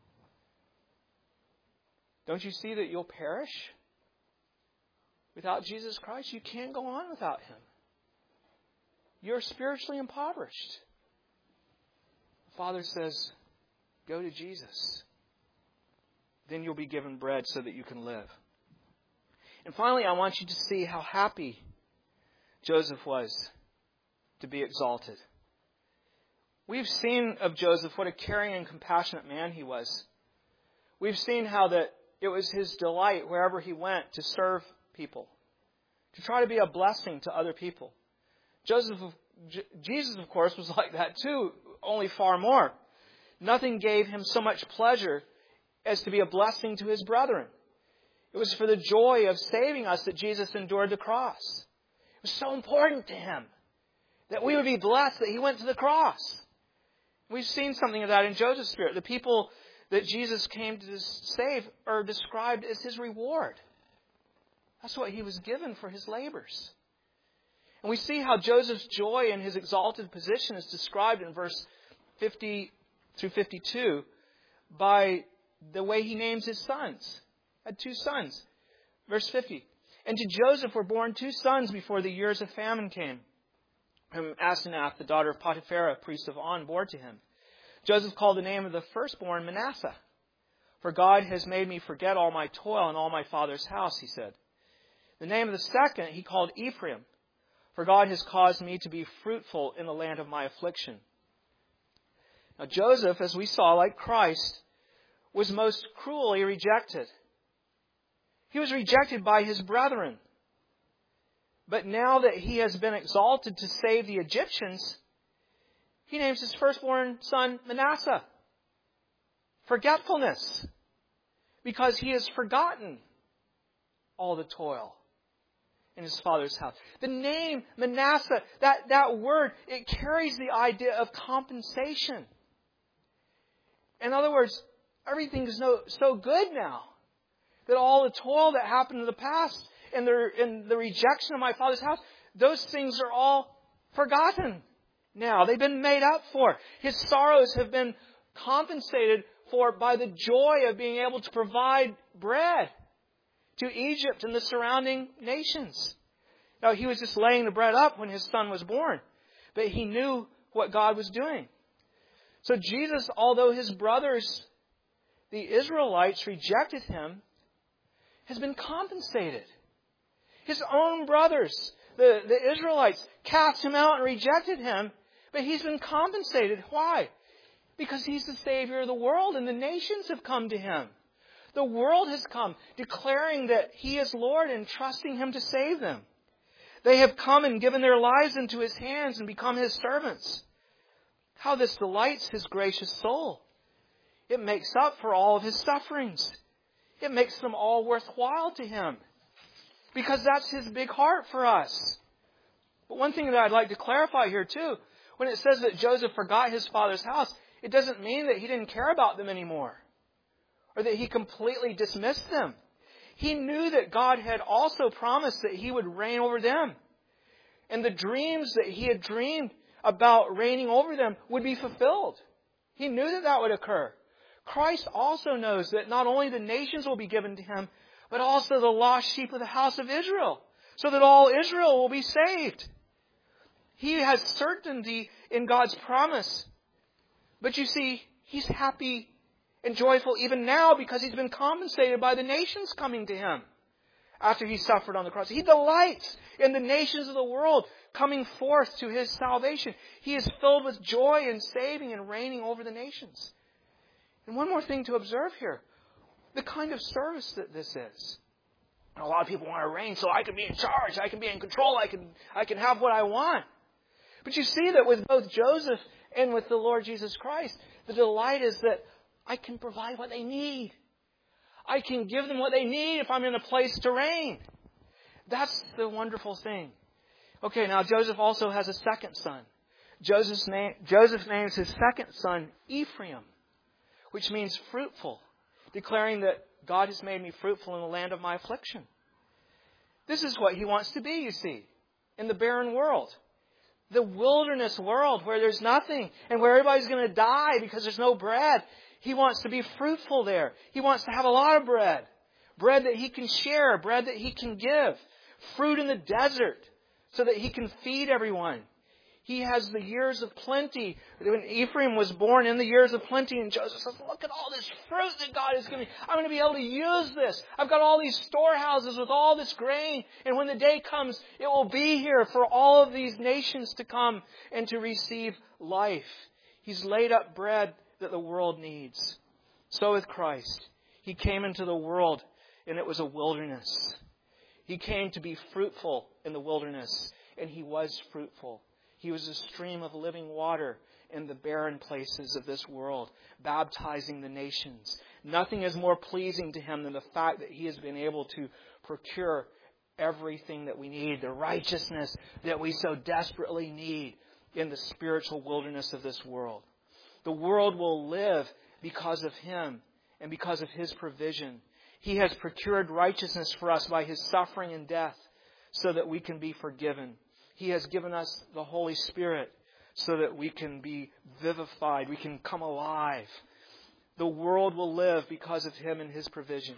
Don't you see that you'll perish? Without Jesus Christ, you can't go on without Him. You're spiritually impoverished. The Father says, go to Jesus. Then you'll be given bread so that you can live. And finally, I want you to see how happy Joseph was to be exalted. We've seen of Joseph what a caring and compassionate man he was. We've seen how that it was his delight wherever he went to serve people, to try to be a blessing to other people. Joseph, J- Jesus, of course, was like that too, only far more. Nothing gave him so much pleasure as to be a blessing to his brethren. It was for the joy of saving us that Jesus endured the cross. It was so important to him that we would be blessed that he went to the cross. We've seen something of that in Joseph's spirit. The people that Jesus came to save are described as his reward. That's what he was given for his labors. And we see how Joseph's joy in his exalted position is described in verse fifty through fifty-two by the way he names his sons. He had two sons. Verse fifty. And to Joseph were born two sons before the years of famine came, whom Asenath, the daughter of Potipharah, priest of On, bore to him. Joseph called the name of the firstborn Manasseh. For God has made me forget all my toil and all my father's house, he said. The name of the second he called Ephraim. For God has caused me to be fruitful in the land of my affliction. Now Joseph, as we saw, like Christ, was most cruelly rejected. He was rejected by his brethren. But now that he has been exalted to save the Egyptians, he names his firstborn son Manasseh. Forgetfulness. Because he has forgotten all the toil in his father's house. The name Manasseh, that, that word, it carries the idea of compensation. In other words, everything is no, so good now that all the toil that happened in the past and the, and the rejection of my father's house, those things are all forgotten now. They've been made up for. His sorrows have been compensated for by the joy of being able to provide bread to Egypt and the surrounding nations. Now, he was just laying the bread up when his son was born, but he knew what God was doing. So Jesus, although his brothers, the Israelites, rejected him, has been compensated. His own brothers, the, the Israelites, cast him out and rejected him, but he's been compensated. Why? Because he's the Savior of the world and the nations have come to him. The world has come declaring that he is Lord and trusting him to save them. They have come and given their lives into his hands and become his servants. How this delights his gracious soul. It makes up for all of his sufferings. It makes them all worthwhile to him. Because that's his big heart for us. But one thing that I'd like to clarify here too, when it says that Joseph forgot his father's house, it doesn't mean that he didn't care about them anymore. Or that he completely dismissed them. He knew that God had also promised that he would reign over them. And the dreams that he had dreamed about reigning over them would be fulfilled. He knew that that would occur. Christ also knows that not only the nations will be given to him, but also the lost sheep of the house of Israel, so that all Israel will be saved. He has certainty in God's promise. But you see, he's happy and joyful even now because he's been compensated by the nations coming to him after he suffered on the cross. He delights in the nations of the world coming forth to his salvation. He is filled with joy in saving and reigning over the nations. And one more thing to observe here. The kind of service that this is. A lot of people want to reign so I can be in charge. I can be in control. I can, I can have what I want. But you see that with both Joseph and with the Lord Jesus Christ, the delight is that I can provide what they need. I can give them what they need if I'm in a place to reign. That's the wonderful thing. Okay, now Joseph also has a second son. Joseph's name, Joseph names his second son Ephraim, which means fruitful, declaring that God has made me fruitful in the land of my affliction. This is what he wants to be, you see, in the barren world. The wilderness world where there's nothing and where everybody's going to die because there's no bread. He wants to be fruitful there. He wants to have a lot of bread. Bread that he can share, bread that he can give. Fruit in the desert so that he can feed everyone. He has the years of plenty. When Ephraim was born in the years of plenty, and Joseph says, look at all this fruit that God is giving me. I'm going to be able to use this. I've got all these storehouses with all this grain. And when the day comes, it will be here for all of these nations to come and to receive life. He's laid up bread that the world needs. So with Christ, He came into the world and it was a wilderness. He came to be fruitful in the wilderness, and He was fruitful. He was a stream of living water in the barren places of this world, baptizing the nations. Nothing is more pleasing to Him than the fact that He has been able to procure everything that we need, the righteousness that we so desperately need in the spiritual wilderness of this world. The world will live because of Him and because of His provision. He has procured righteousness for us by His suffering and death so that we can be forgiven. He has given us the Holy Spirit so that we can be vivified, we can come alive. The world will live because of Him and His provision.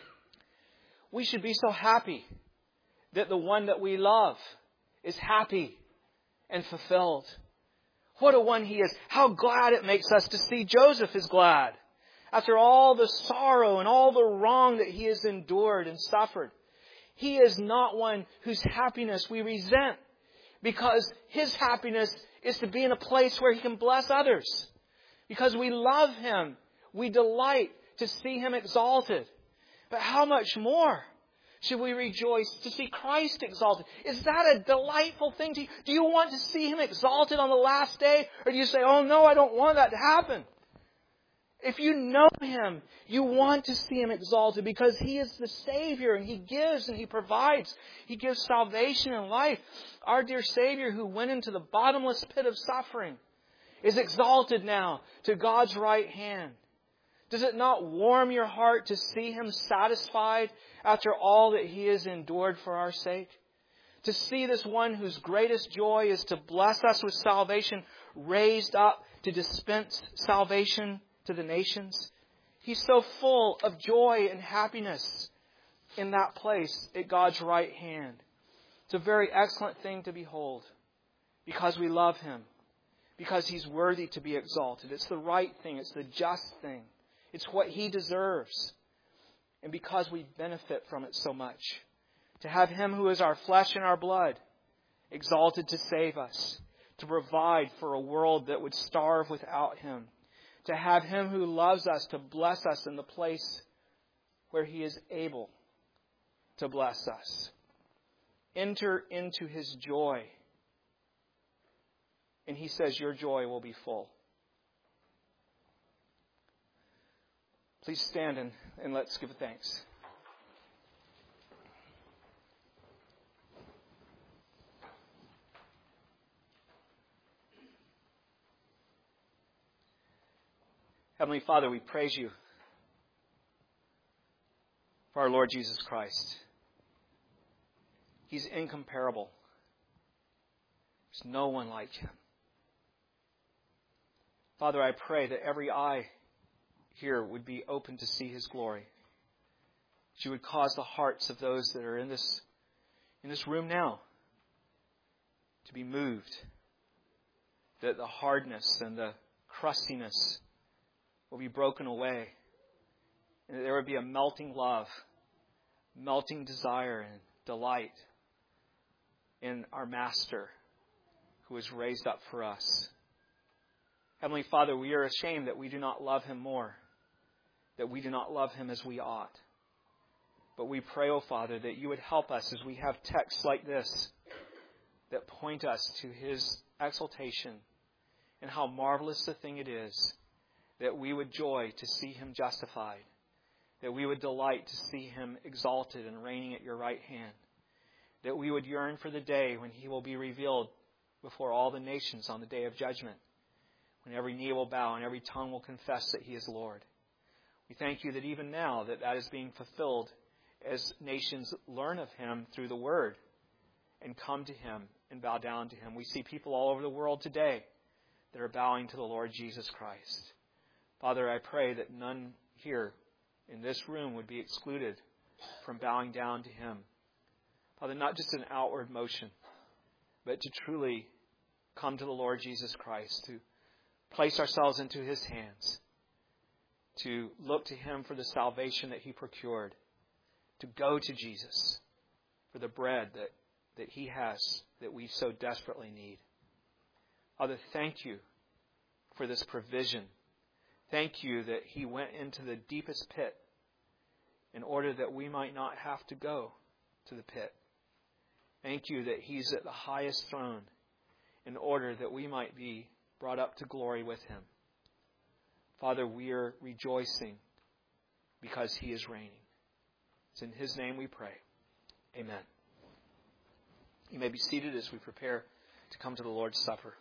We should be so happy that the one that we love is happy and fulfilled. What a one He is. How glad it makes us to see Joseph is glad. After all the sorrow and all the wrong that he has endured and suffered, he is not one whose happiness we resent, because his happiness is to be in a place where he can bless others. Because we love him, we delight to see him exalted. But how much more should we rejoice to see Christ exalted? Is that a delightful thing to you? Do you want to see him exalted on the last day? Or do you say, oh no, I don't want that to happen? If you know him, you want to see him exalted because he is the Savior and he gives and he provides. He gives salvation and life. Our dear Savior, who went into the bottomless pit of suffering, is exalted now to God's right hand. Does it not warm your heart to see him satisfied after all that he has endured for our sake? To see this one whose greatest joy is to bless us with salvation, raised up to dispense salvation to the nations. He's so full of joy and happiness in that place at God's right hand. It's a very excellent thing to behold because we love him, because he's worthy to be exalted. It's the right thing. It's the just thing. It's what he deserves. And because we benefit from it so much. To have him who is our flesh and our blood exalted to save us, to provide for a world that would starve without him. To have him who loves us to bless us in the place where he is able to bless us. Enter into his joy. And he says, your joy will be full. Please stand and, and let's give thanks. Heavenly Father, we praise you for our Lord Jesus Christ. He's incomparable. There's no one like him. Father, I pray that every eye here would be open to see his glory. That you would cause the hearts of those that are in this, in this room now to be moved. That the hardness and the crustiness will be broken away. And that there would be a melting love, melting desire and delight in our Master who is raised up for us. Heavenly Father, we are ashamed that we do not love him more, that we do not love him as we ought. But we pray, O Father, that you would help us as we have texts like this that point us to his exaltation and how marvelous the thing it is that we would joy to see him justified, that we would delight to see him exalted and reigning at your right hand, that we would yearn for the day when he will be revealed before all the nations on the day of judgment, when every knee will bow and every tongue will confess that he is Lord. We thank you that even now that that is being fulfilled as nations learn of him through the word and come to him and bow down to him. We see people all over the world today that are bowing to the Lord Jesus Christ. Father, I pray that none here in this room would be excluded from bowing down to him. Father, not just an outward motion, but to truly come to the Lord Jesus Christ, to place ourselves into his hands, to look to him for the salvation that he procured, to go to Jesus for the bread that, that he has that we so desperately need. Father, thank you for this provision. Thank you that He went into the deepest pit in order that we might not have to go to the pit. Thank you that He's at the highest throne in order that we might be brought up to glory with Him. Father, we are rejoicing because He is reigning. It's in His name we pray. Amen. You may be seated as we prepare to come to the Lord's Supper.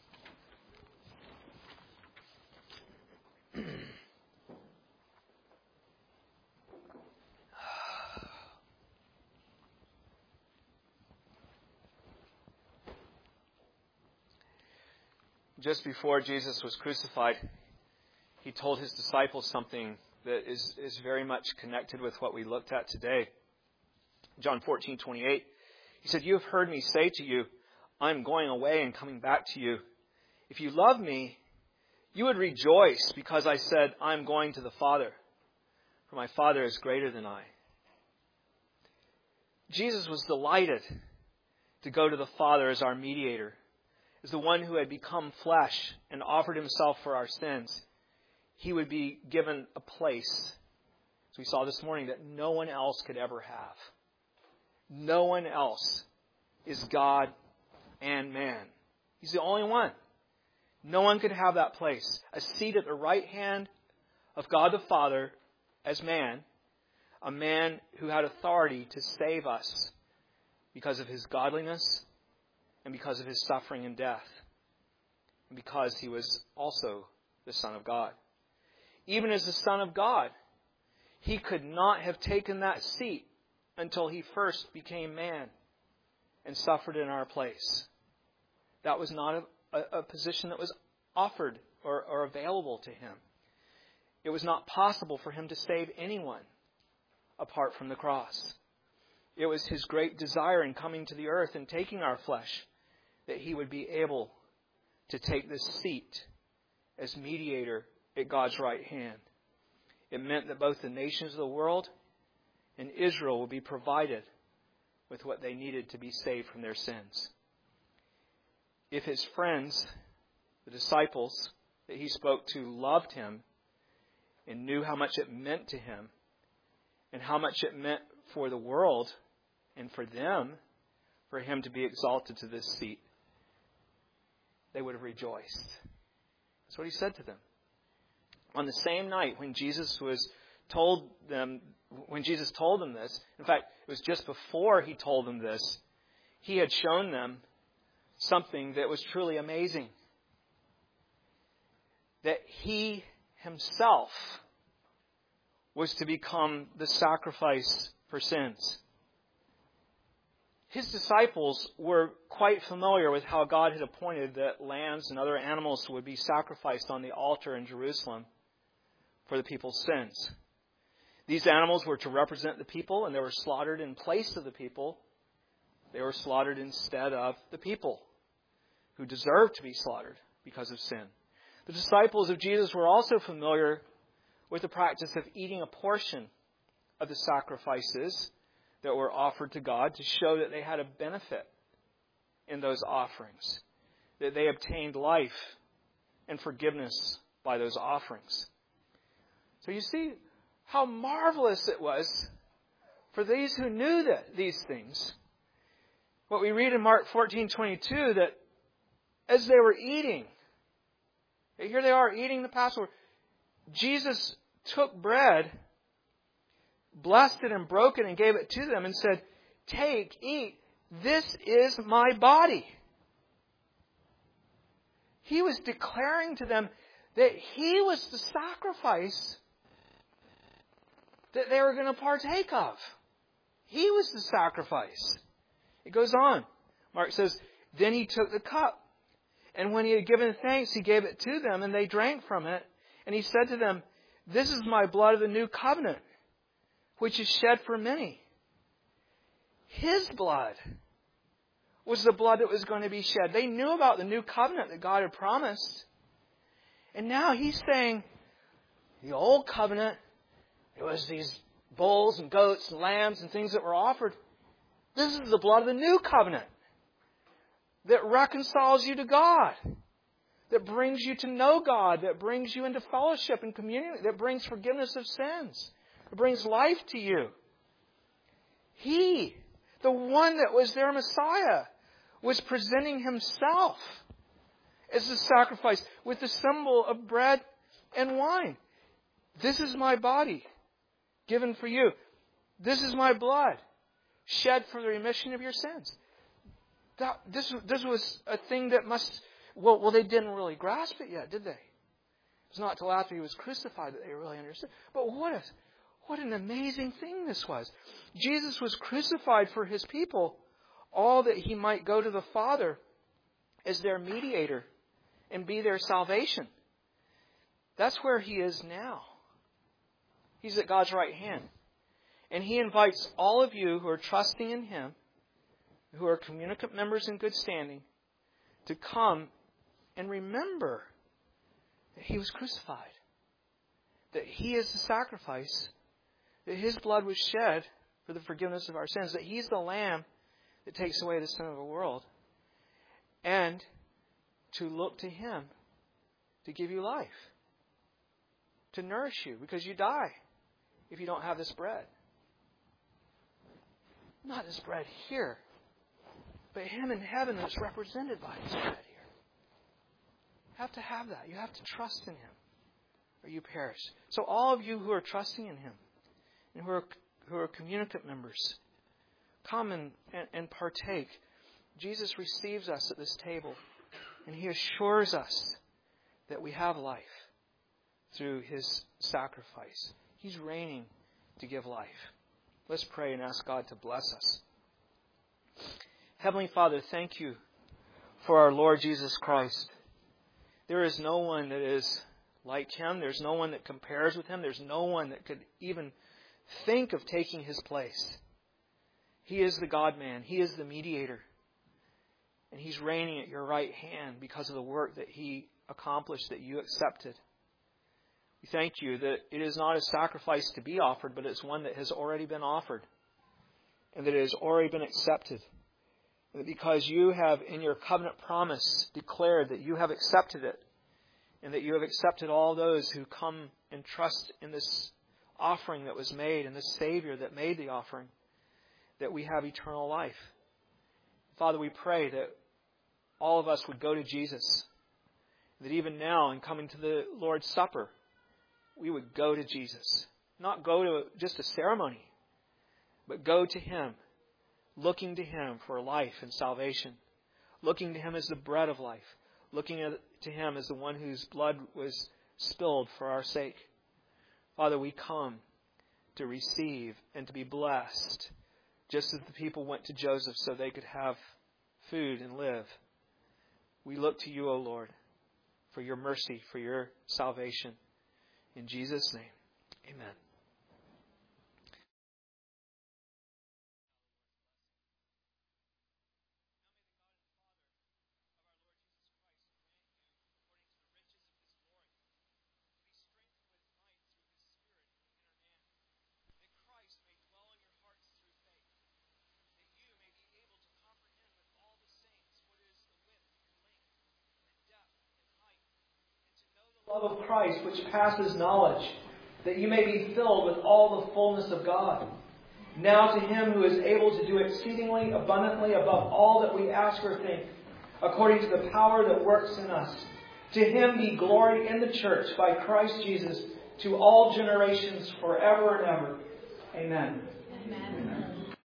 Just before Jesus was crucified, He told His disciples something that is, is very much connected with what we looked at today. John fourteen twenty-eight, He said, "You have heard me say to you, I am going away and coming back to you. If you love me, you would rejoice because I said, I am going to the Father, for my Father is greater than I." Jesus was delighted to go to the Father as our mediator, as the one who had become flesh and offered Himself for our sins. He would be given a place, as we saw this morning, that no one else could ever have. No one else is God and man. He's the only one. No one could have that place. A seat at the right hand of God the Father as man. A man who had authority to save us because of His godliness and because of His suffering and death. And because He was also the Son of God. Even as the Son of God, He could not have taken that seat until He first became man and suffered in our place. That was not a, a, a position that was offered or, or available to Him. It was not possible for Him to save anyone apart from the cross. It was His great desire in coming to the earth and taking our flesh that He would be able to take this seat as mediator at God's right hand. It meant that both the nations of the world and Israel would be provided with what they needed to be saved from their sins. If His friends, the disciples that He spoke to, loved Him and knew how much it meant to Him and how much it meant for the world and for them, for Him to be exalted to this seat, they would have rejoiced. That's what He said to them. On the same night when Jesus was told them, when Jesus told them this, in fact, it was just before He told them this, He had shown them something that was truly amazing. That He Himself was to become the sacrifice for sins. His disciples were quite familiar with how God had appointed that lambs and other animals would be sacrificed on the altar in Jerusalem for the people's sins. These animals were to represent the people, and they were slaughtered in place of the people. They were slaughtered instead of the people who deserved to be slaughtered because of sin. The disciples of Jesus were also familiar with the practice of eating a portion of the sacrifices that were offered to God to show that they had a benefit in those offerings, that they obtained life and forgiveness by those offerings. So you see how marvelous it was for these who knew that these things. What we read in Mark fourteen twenty-two, that as they were eating, here they are eating the Passover, Jesus took bread, blessed it and broke it and gave it to them and said, "Take, eat, this is my body." He was declaring to them that He was the sacrifice that they were going to partake of. He was the sacrifice. It goes on. Mark says, "Then He took the cup, and when He had given thanks, He gave it to them, and they drank from it. And He said to them, 'This is my blood of the new covenant, which is shed for many.'" His blood was the blood that was going to be shed. They knew about the new covenant that God had promised. And now He's saying, the old covenant, it was these bulls and goats and lambs and things that were offered. This is the blood of the new covenant that reconciles you to God, that brings you to know God, that brings you into fellowship and community, that brings forgiveness of sins, that brings life to you. He, the one that was their Messiah, was presenting Himself as a sacrifice with the symbol of bread and wine. This is my body given for you. This is my blood shed for the remission of your sins. That, this, this was a thing that must... Well, well, they didn't really grasp it yet, did they? It's not till after He was crucified that they really understood. But what a, what an amazing thing this was. Jesus was crucified for His people, all that He might go to the Father as their mediator and be their salvation. That's where He is now. He's at God's right hand. And He invites all of you who are trusting in Him, who are communicant members in good standing, to come and remember that He was crucified, that He is the sacrifice, that His blood was shed for the forgiveness of our sins, that He's the Lamb that takes away the sin of the world, and to look to Him to give you life, to nourish you, because you die if you don't have this bread. Not this bread here, but Him in heaven that's represented by this bread here. You have to have that. You have to trust in Him, or you perish. So all of you who are trusting in Him, and who are who are communicant members, come and, and, and partake. Jesus receives us at this table, and He assures us that we have life through His sacrifice. He's reigning to give life. Let's pray and ask God to bless us. Heavenly Father, thank You for our Lord Jesus Christ. There is no one that is like Him. There's no one that compares with Him. There's no one that could even think of taking His place. He is the God-man. He is the mediator. And He's reigning at Your right hand because of the work that He accomplished, that You accepted. We thank You that it is not a sacrifice to be offered, but it's one that has already been offered, and that it has already been accepted. And that because You have, in Your covenant promise, declared that You have accepted it, and that You have accepted all those who come and trust in this offering that was made, and this Savior that made the offering, that we have eternal life. Father, we pray that all of us would go to Jesus, that even now in coming to the Lord's Supper, we would go to Jesus. Not go to just a ceremony, but go to Him, looking to Him for life and salvation, looking to Him as the bread of life, looking to Him as the one whose blood was spilled for our sake. Father, we come to receive and to be blessed, just as the people went to Joseph so they could have food and live. We look to You, O Lord, for Your mercy, for Your salvation. In Jesus' name, amen. Love of Christ, which passes knowledge, that you may be filled with all the fullness of God. Now to Him who is able to do exceedingly abundantly above all that we ask or think, according to the power that works in us. To Him be glory in the church by Christ Jesus to all generations forever and ever. Amen.